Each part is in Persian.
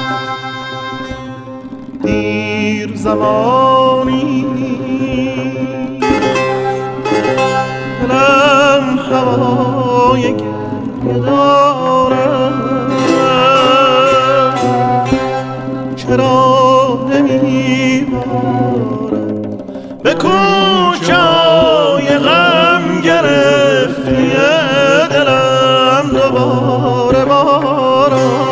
دیر زمانی دلم هوای گریه دارم، چرا نمیبارم به کوچه‌های غم گرفته دلم دوباره بارم.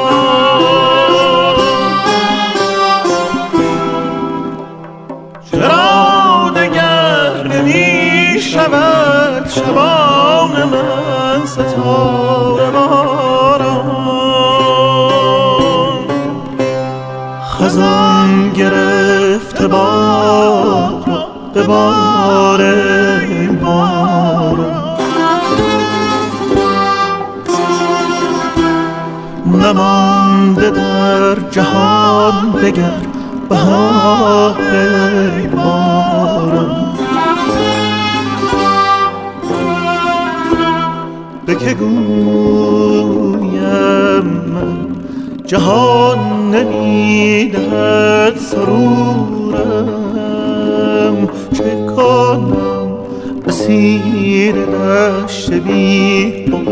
چرا دگر نمیشود شبان من ستاره باران؟ خزان گرفته باغ را به بار باران، نمانده در جهان دگر بهار باران. به که گویم من جهان نمیدهد سرورم، چه کنم اسیر دشت بی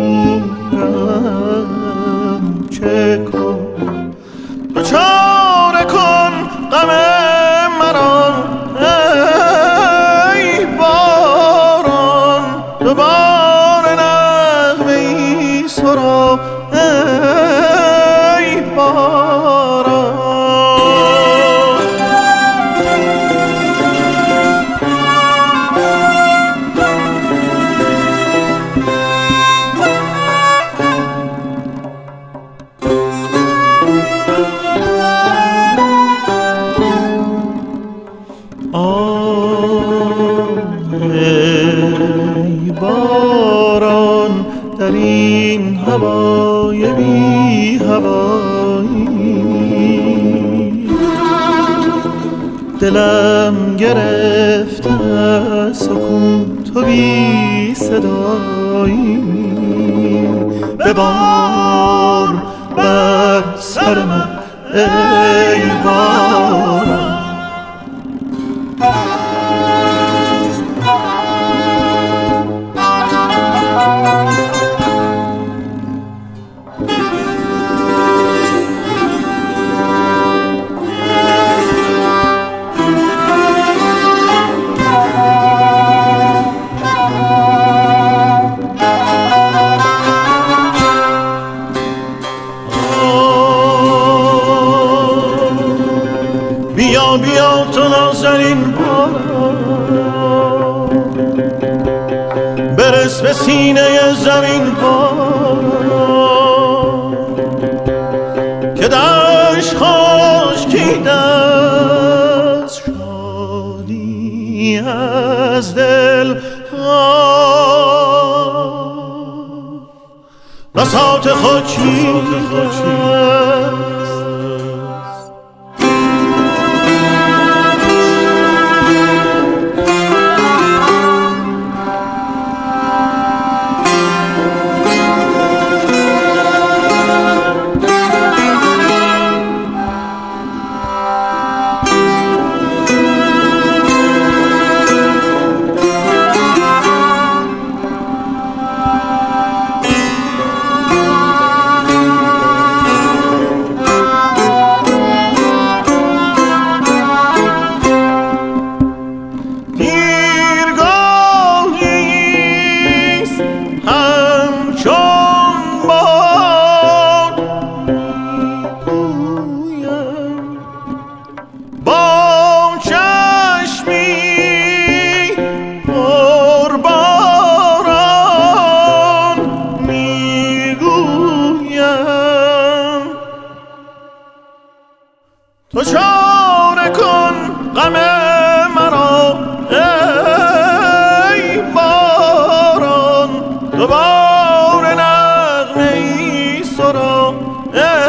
غرورم، چه کنم چاره کن غم مرا ای باران، دوباره نغمه ای سرا ای باران. ای باران در این هوای بی هوایی، دلم گرفته سکوت و بی صدایی، ببار بر سر من ای باران. بیا بیا تو نازنین باران، برس به سینه زمین باران، که دشت خشکیده از شادی از دل، بساط خود چیست تو چاره کن غم مرا ای باران، دوباره نغمه ای سرا